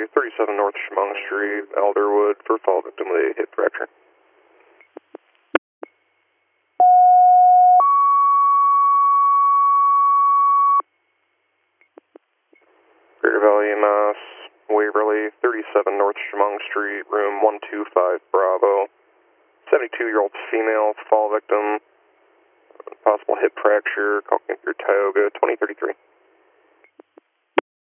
Waverly, 37 North Chemung Street, Alderwood, for fall victim with a hip fracture. Greater Valley, Mass, Waverly, 37 North Chemung Street, room 125 Bravo. 72-year-old female, fall victim, possible hip fracture, calling through Tioga, 2033.